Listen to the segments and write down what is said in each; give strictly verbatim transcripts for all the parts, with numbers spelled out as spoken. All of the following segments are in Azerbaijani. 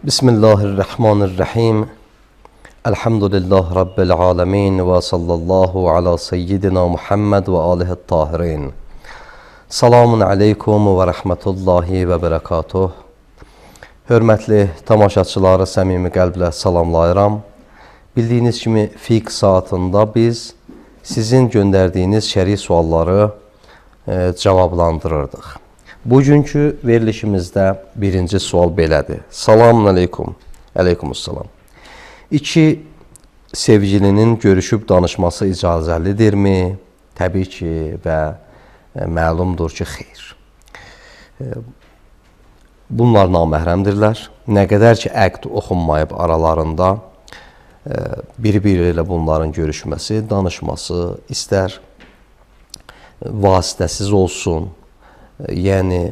Bismillahirrahmanirrahim. Elhamdülillah Rabbil alemin ve sallallahu ala seyyidina Muhammed ve alihi tahirin. Salamun aleykum ve rahmetullahi ve berekatuh. Hörmətli tamaşaçıları səmimi qəlblə salamlayıram. Bildiyiniz kimi fiqh saatında biz sizin göndərdiyiniz şəri sualları e, cavablandırırdıq. Bugünkü verilişimizdə birinci sual belədir. Salamun aleykum. Aleykumussalam. İki sevgilinin görüşüb danışması icazəlidirmi? Təbii ki və e, məlumdur ki, xeyr. E, bunlar naməhrəmdirlər. Nə qədər ki, əqd oxunmayıb aralarında e, biri-biri ilə bunların görüşməsi, danışması istər vasitəsiz olsun. Yəni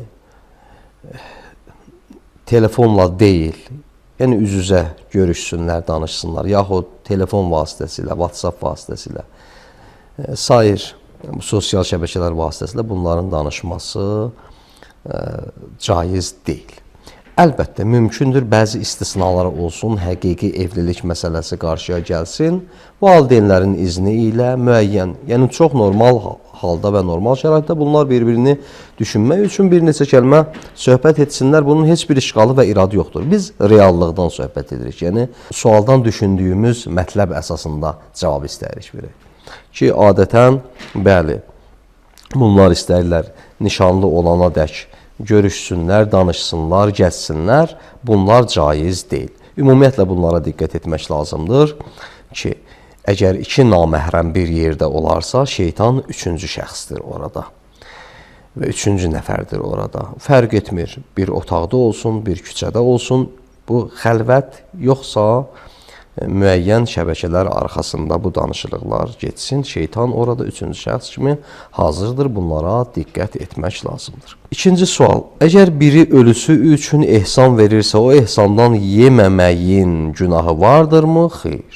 telefonla deyil, yəni üz-üzə görüşsünlər, danışsınlar, yaxud telefon vasitəsilə, WhatsApp vasitəsilə, sair sosial şəbəkələr vasitəsilə bunların danışması e, caiz deyil. Əlbəttə, mümkündür, bəzi istisnalar olsun, həqiqi evlilik məsələsi qarşıya gəlsin, valideynlərin izni ilə müəyyən, yəni çox normal halda və normal şəraitdə bunlar bir-birini düşünmək üçün bir neçə kəlmə söhbət etsinlər, bunun heç bir işğalı və iradı yoxdur. Biz reallıqdan söhbət edirik, yəni sualdan düşündüyümüz mətləb əsasında cavab istəyirik biri. Ki, adətən, bəli, bunlar istəyirlər nişanlı olana dək görüşsünlər, danışsınlar, gəzsinlər, bunlar caiz deyil. Ümumiyyətlə bunlara diqqət etmək lazımdır ki, əgər iki naməhrəm bir yerdə olarsa, şeytan üçüncü şəxsdir orada və üçüncü nəfərdir orada. Fərq etmir, bir otaqda olsun, bir küçədə olsun, bu xəlvət yoxsa müəyyən şəbəkələr arxasında bu danışıqlar getsin, şeytan orada üçüncü şəxs kimi hazırdır, bunlara diqqət etmək lazımdır. İkinci sual, əgər biri ölüsü üçün ehsan verirsə, o ehsandan yeməməyin günahı vardırmı? Xeyr.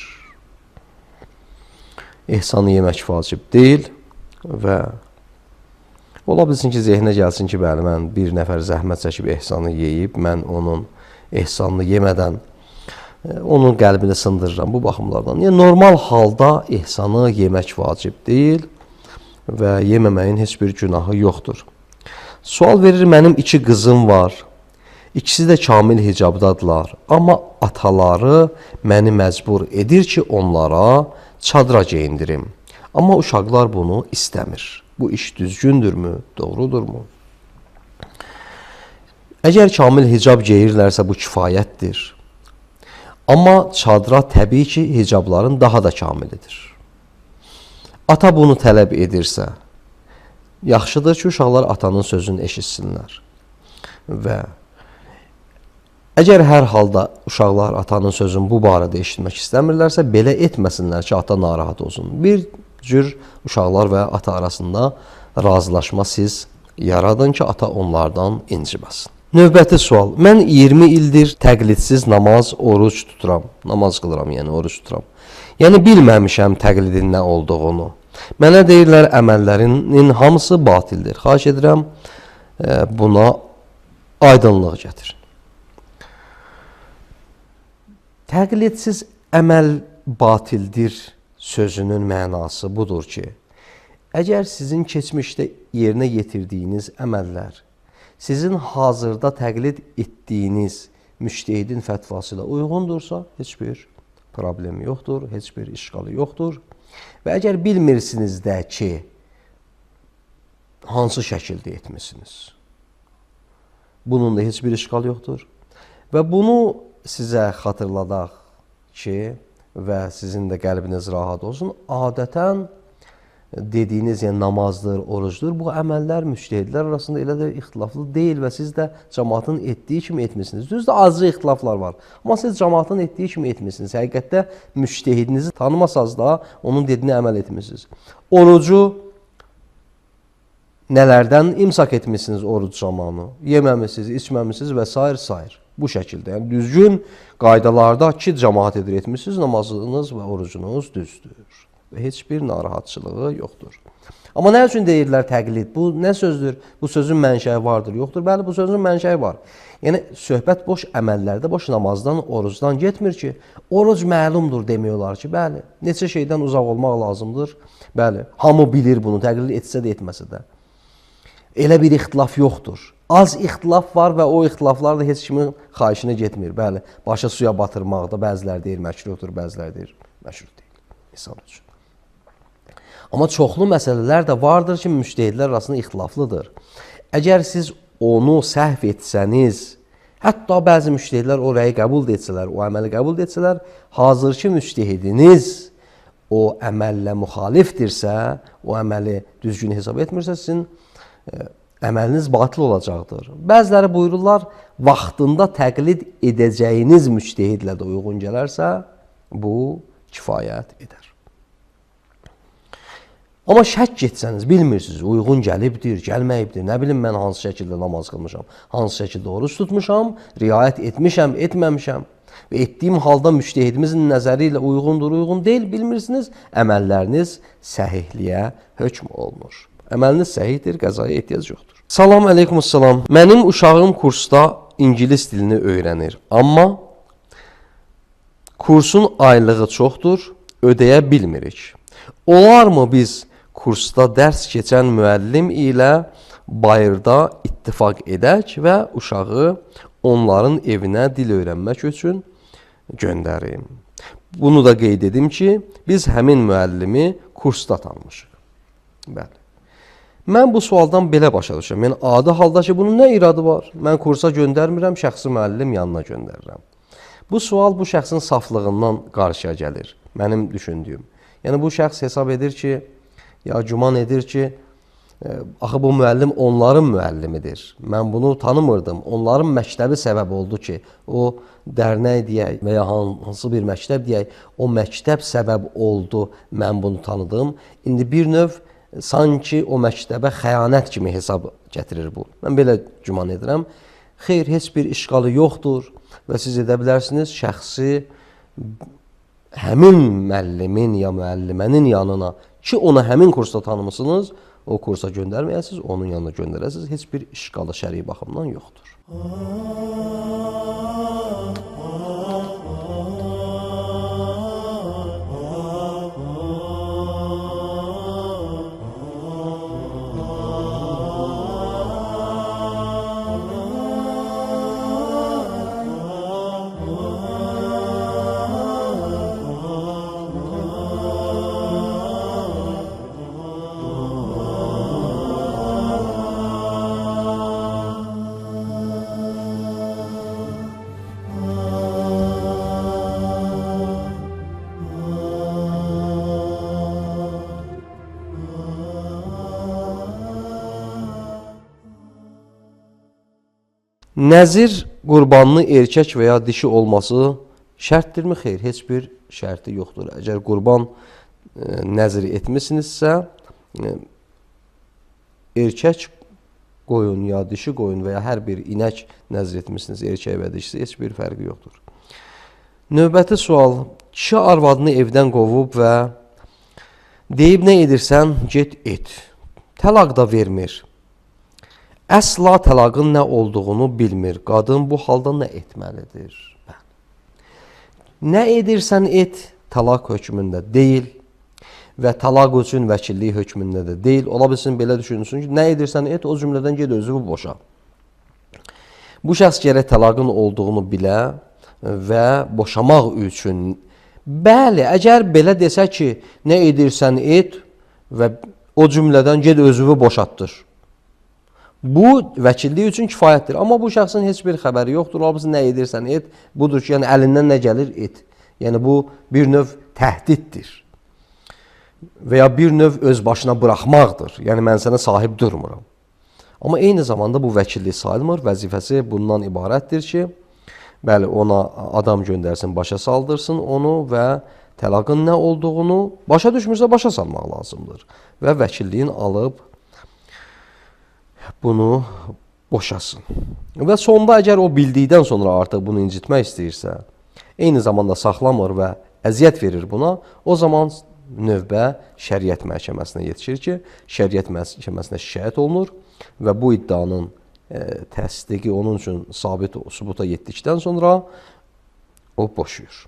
Ehsanı yemək vacib deyil və ola bilsin ki, zehnə gəlsin ki, bəli, mən bir nəfər zəhmət çəkib ehsanı yeyib, mən onun ehsanını yemədən onun qəlbini sındırıram bu baxımlardan. Yəni, normal halda ehsanı yemək vacib deyil və yeməməyin heç bir günahı yoxdur. Sual verir, mənim iki qızım var, ikisi də kamil hicabdadırlar, amma ataları məni məcbur edir ki, onlara çadıra geyindirim. Amma uşaqlar bunu istəmir. Bu iş düzgündürmü, doğrudurmu? Əgər kamil hicab geyirlərsə, bu kifayətdir. Amma çadıra təbii ki, hicabların daha da kamilidir. Ata bunu tələb edirsə, yaxşıdır ki, uşaqlar atanın sözünü eşitsinlər. Və əgər hər halda uşaqlar atanın sözünü bu barədə eşitmək istəmirlərsə, belə etməsinlər ki, ata narahat olsun. Bir cür uşaqlar və ata arasında razılaşma siz yaradın ki, ata onlardan inciməsin. Növbəti sual. Mən iyirmi ildir təqlidsiz namaz, oruç tuturam. Namaz qılıram, yəni oruç tuturam. Yəni bilməmişəm təqlidin nə olduğunu. Mənə deyirlər, əməllərinin hamısı batildir. Xahiş edirəm, buna aydınlıq gətir. Təqlidsiz əməl batildir sözünün mənası budur ki, əgər sizin keçmişdə yerinə yetirdiyiniz əməllər sizin hazırda təqlid etdiyiniz müştehidin fətvası ilə uyğundursa, heç bir problemi yoxdur, heç bir işğalı yoxdur. Və əgər bilmirsiniz də ki, hansı şəkildə etmişsiniz, bunun da heç bir işğalı yoxdur. Və bunu sizə xatırladaq ki, və sizin də qəlbiniz rahat olsun, adətən dediyiniz, yəni namazdır, orucdur, bu əməllər müştehidlər arasında elə də ixtilaflı deyil və siz də cəmaatın etdiyi kimi etmişsiniz. Düzdür, azı ixtilaflar var, amma siz cəmaatın etdiyi kimi etmişsiniz. Həqiqətdə müştehidinizi tanımasaz da onun dediyini əməl etmişsiniz. Orucu nələrdən imsak etmişsiniz oruc zamanı? Yeməmişsiniz, içməmişsiniz və s. s. Bu şəkildə, yəni düzgün qaydalarda ki, cəmaat edir etmişsiniz, namazınız və orucunuz düzdür. Və heç bir narahatçılığı yoxdur. Amma nə üçün deyirlər təqlid? Bu nə sözdür? Bu sözün mənşəyi vardır, yoxdur? Bəli, bu sözün mənşəyi var. Yəni, söhbət boş əməllərdə, boş namazdan, orucdan getmir ki, oruc məlumdur demiyorlar ki, bəli, neçə şeydən uzaq olmaq lazımdır. Bəli, hamı bilir bunu, təqlid etsə də etməsə də. Elə bir ixtilaf yoxdur. Az ixtilaf var və o ixtilaflar da heç kimin xahişinə getmir. Bəli, başa suya batırmaqda bəzilər deyir, məşruhdur, bəzilər deyir, məşruh deyil. Misal üçün. Amma çoxlu məsələlər də vardır ki, müştəhidlər arasında ixtilaflıdır. Əgər siz onu səhv etsəniz, hətta bəzi müştəhidlər o rəyi qəbul etsələr, o əməli qəbul etsələr, hazırki müştəhidiniz o əməllə müxalifdirsə, o əməli düzgün hesab etmirsə, sizin əməliniz batıl olacaqdır. Bəziləri buyururlar, vaxtında təqlid edəcəyiniz müştəhidlə də uyğun gələrsə, bu kifayət edər. Amma şək etsəniz, bilmirsiniz, uyğun gəlibdir, gəlməyibdir, nə bilim mən hansı şəkildə namaz qılmışam, hansı şəkildə oruç tutmuşam, riayət etmişəm, etməmişəm və etdiyim halda müştəhidimizin nəzəri ilə uyğundur, uyğun deyil, bilmirsiniz, əməlləriniz səhihliyə hökm olunur. Əməliniz səhihdir, qəzaya ehtiyac yoxdur. Salam əleykum salam. Mənim uşağım kursda ingilis dilini öyrənir. Amma kursun aylığı çoxdur, ödəyə bilmirik. Olarmı biz kursda dərs keçən müəllim ilə bayırda ittifaq edək və uşağı onların evinə dil öyrənmək üçün göndərim? Bunu da qeyd edim ki, biz həmin müəllimi kursda tanımışıq. Bəli. Mən bu sualdan belə başa düşürəm. Yəni, adi halda ki, bunun nə iradı var? Mən kursa göndərmirəm, şəxsi müəllim yanına göndərirəm. Bu sual bu şəxsin saflığından qarşıya gəlir, mənim düşündüyüm. Yəni, bu şəxs hesab edir ki, ya güman edir ki, e, axı bu müəllim onların müəllimidir. Mən bunu tanımırdım. Onların məktəbi səbəb oldu ki, o dərnək deyək və ya hansı bir məktəb deyək, o məktəb səbəb oldu, mən bunu tanıdım. İndi bir növ sanki o məktəbə xəyanət kimi hesab gətirir bu. Mən belə güman edirəm. Xeyr, heç bir işğalı yoxdur və siz edə bilərsiniz, şəxsi həmin müəllimin ya müəllimənin yanına ki, onu həmin kursda tanımısınız, o kursa göndərməyəsiniz, onun yanına göndərəsiniz. Heç bir işğalı şəri baxımdan yoxdur. Nəzir qurbanlı erkək və ya dişi olması şərtdirmi? Xeyr, heç bir şərti yoxdur. Əgər qurban e, nəziri etmişsinizsə, e, erkək qoyun ya dişi qoyun və ya hər bir inək nəzir etmişsiniz, erkək və dişisi, heç bir fərqi yoxdur. Növbəti sual, kişi arvadını evdən qovub və deyib nə edirsən, get et. Təlaq da vermir. Əsla təlaqın nə olduğunu bilmir. Qadın bu halda nə etməlidir? Nə edirsən et, təlaq hökmündə deyil və təlaq üçün vəkillik hökmündə də deyil. Ola bilsin, belə düşünürsün ki, nə edirsən et, o cümlədən ged özünü boşa. Bu şəxs gərək təlaqın olduğunu bilə və boşamaq üçün. Bəli, əgər belə desə ki, nə edirsən et və o cümlədən ged özünü boşatdır. Bu, vəkillik üçün kifayətdir. Amma bu şəxsin heç bir xəbəri yoxdur. Ola bilsin, nə edirsən et, budur ki, yəni əlindən nə gəlir et. Yəni bu bir növ təhdiddir. Və ya bir növ öz başına buraxmaqdır. Yəni mən sənə sahib durmuram. Amma eyni zamanda bu vəkillik sayılmır. Vəzifəsi bundan ibarətdir ki, bəli, ona adam göndərsin, başa saldırsın onu və təlaqın nə olduğunu başa düşmürsə başa salmaq lazımdır. Və vəkilliyin alıb bunu boşasın. Və sonda əgər o bildikdən sonra artıq bunu incitmək istəyirsə, eyni zamanda saxlamır və əziyyət verir buna, o zaman növbə şəriət məhkəməsinə yetişir ki, şəriət məhkəməsinə şikayət olunur və bu iddianın e, təsdiqi onun üçün sabit sübuta yetdikdən sonra o boşuyur.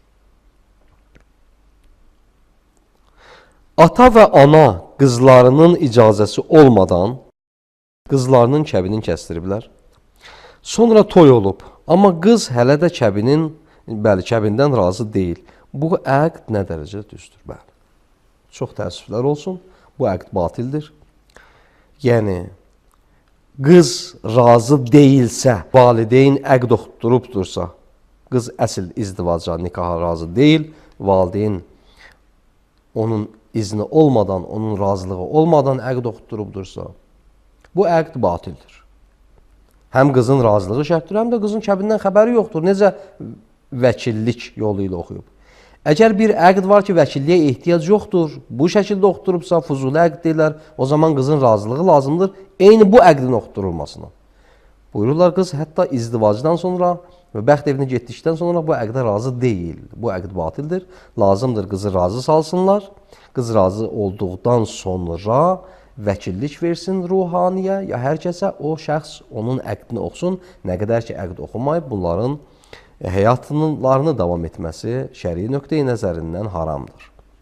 Ata və ana qızlarının icazəsi olmadan qızlarının kəbinin kəsdiriblər. Sonra toy olub, amma qız hələ də kəbinin, bəli, kəbindən razı deyil. Bu əqd nə dərəcədə düzdür? Bəli. Çox təəssüflər olsun, bu əqd batildir. Yəni, qız razı deyilsə, valideyn əqd oxutdurubdursa, qız əsl izdivaca, nikaha razı deyil, valideyn onun izni olmadan, onun razılığı olmadan əqd oxutdurubdursa, bu əqd batildir. Həm qızın razılığı şərtdir, həm də qızın kəbindən xəbəri yoxdur. Necə vəkillik yolu ilə oxuyub. Əgər bir əqd var ki, vəkilliyə ehtiyac yoxdur, bu şəkildə oxutdurubsa, fuzuli əqd deyirlər, o zaman qızın razılığı lazımdır, eyni bu əqdin oxutdurulmasına. Buyururlar, qız hətta izdivacdan sonra və bəxt evinə getdikdən sonra bu əqdə razı deyil. Bu əqd batildir. Lazımdır qızı razı salsınlar. Qız razı olduqdan sonra vəkillik versin ruhaniyə, ya hər kəsə o şəxs onun əqdini oxusun. Nə qədər ki, əqd oxumayıb, bunların həyatlarını davam etməsi şərii nöqteyi nəzərindən haramdır.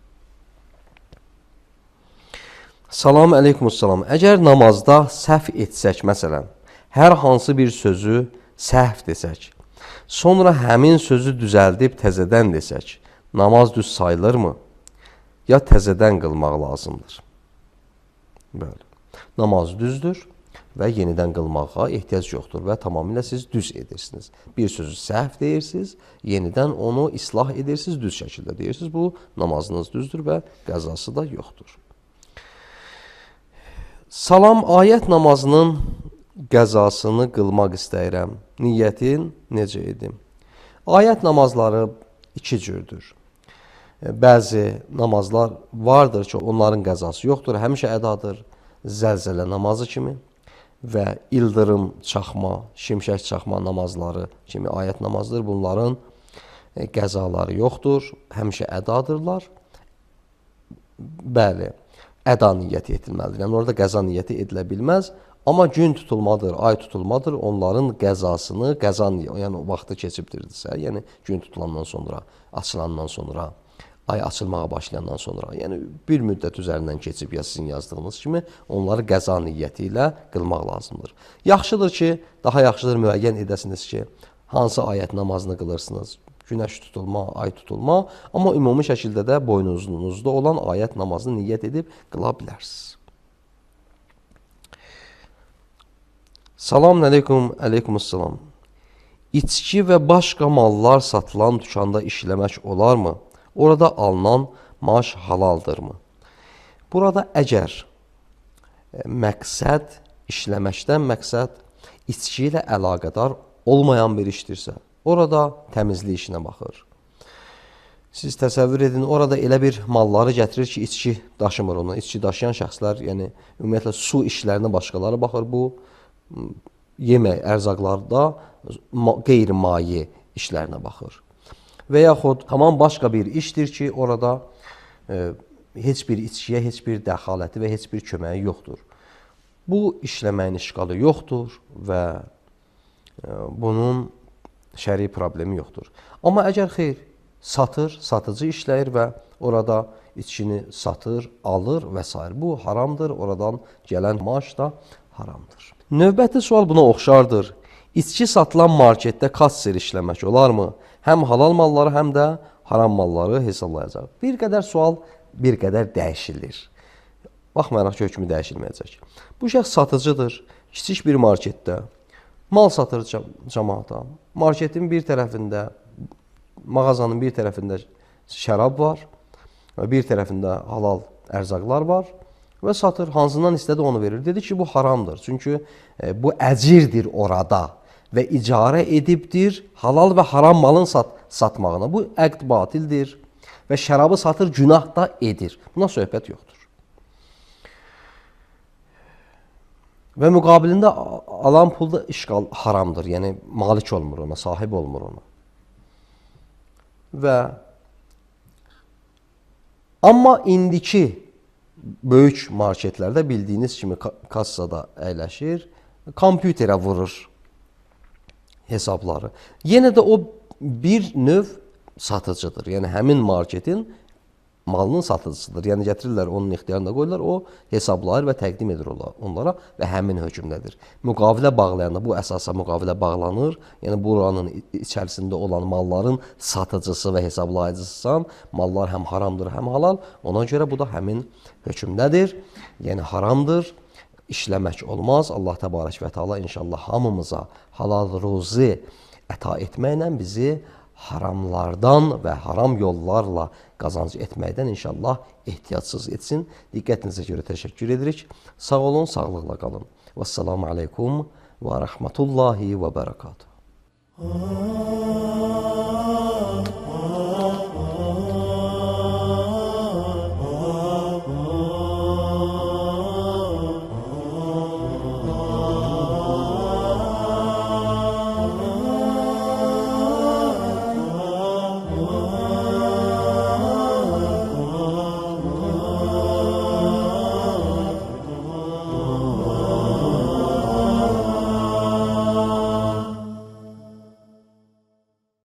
Salam əleykumussalam. Əgər namazda səhv etsək, məsələn, hər hansı bir sözü səhv desək, sonra həmin sözü düzəldib təzədən desək, namaz düz sayılırmı? Ya təzədən qılmaq lazımdır? Bəli. Namaz düzdür və yenidən qılmağa ehtiyac yoxdur və tamamilə siz düz edirsiniz. Bir sözü səhv deyirsiniz, yenidən onu islah edirsiniz, düz şəkildə deyirsiniz. Bu namazınız düzdür və qəzası da yoxdur. Salam, ayət namazının qəzasını qılmaq istəyirəm. Niyyətin necə edim? Ayət namazları iki cürdür. Bəzi namazlar vardır ki, onların qəzası yoxdur, həmişə ədadır, zəlzələ namazı kimi və ildırım çaxma, şimşək çaxma namazları kimi ayət namazıdır. Bunların qəzaları yoxdur, həmişə ədadırlar. Bəli, əda niyyəti edilməlidir. Yəni, orada qəza niyyəti edilə bilməz. Amma gün tutulmadır, ay tutulmadır, onların qəzasını, qəza niyyəti, yəni vaxtı keçibdirdirsə, yəni gün tutulandan sonra, açılandan sonra, ay açılmağa başlayandan sonra, yəni bir müddət üzərindən keçib ya sizin yazdığınız kimi, onları qəza niyyəti ilə qılmaq lazımdır. Yaxşıdır ki, daha yaxşıdır müəyyən edəsiniz ki, hansı ayət namazını qılırsınız, günəş tutulma, ay tutulma, amma ümumi şəkildə də boynunuzda olan ayət namazını niyyət edib qıla bilərsiniz. Salam əleykum, əleykumussalam. İçki və başqa mallar satılan dükanda işləmək olarmı? Orada alınan maaş halaldırmı? Burada əgər məqsəd, işləməkdən məqsəd içki ilə əlaqədar olmayan bir işdirsə, orada təmizlik işinə baxır. Siz təsəvvür edin, orada elə bir malları gətirir ki, içki daşımır onu. İçki daşıyan şəxslər, yəni ümumiyyətlə su işlərinə başqaları baxır. Bu, yemək, ərzaqlarda qeyri-mayi işlərinə baxır. Və yaxud tamam başqa bir işdir ki, orada e, heç bir içkiyə, heç bir dəxaləti və heç bir köməyi yoxdur. Bu işləməyin işğalı yoxdur və e, bunun şəri problemi yoxdur. Amma əgər xeyr, satır, satıcı işləyir və orada içkini satır, alır və s. Bu haramdır, oradan gələn maaş da haramdır. Növbəti sual buna oxşardır. İçki satılan marketdə kasser işləmək olarmı? Həm halal malları, həm də haram malları hesablayacaq. Bir qədər sual, bir qədər dəyişilir. Baxmayaraq ki, hökmü dəyişilməyəcək. Bu şəxs satıcıdır, kiçik bir marketdə. Mal satır cəmaata. Marketin bir tərəfində, mağazanın bir tərəfində şərab var və bir tərəfində halal ərzaqlar var və satır. Hansından istədi onu verir. Dedi ki, bu haramdır. Çünki e, bu əcirdir orada və icarə edibdir halal və haram malın sat satmağına. Bu əqd batildir və şərabı satır, günah da edir. Buna söhbət yoxdur. Və müqabilində alan pulda işğal haramdır. Yəni, malik olmur ona, sahib olmur ona. Və Amma indiki böyük marketlərdə bildiyiniz kimi kassada əyləşir, kompüterə vurur hesabları. Yenə də o bir növ satıcıdır. Yəni həmin marketin malının satıcısıdır. Yəni gətirirlər, onun ixtiyarında qoyurlar, o hesablayır və təqdim edir onlara və həmin hökmdədir. Müqavilə bağlayanda bu əsasa müqavilə bağlanır. Yəni buranın içərisində olan malların satıcısı və hesablayıcısısan, mallar həm haramdır, həm halal. Ona görə bu da həmin hökmdədir. Yəni haramdır. İşləmək olmaz. Allah təbarək və təala inşallah hamımıza halal ruzi əta etməklə bizi haramlardan və haram yollarla qazanc etməkdən inşallah ehtiyatsız etsin. Diqqətinizə görə təşəkkür edirik. Sağ olun, sağlıqla qalın. Vəssalamu aleykum və rəhmətullahi və bərəkatuhu.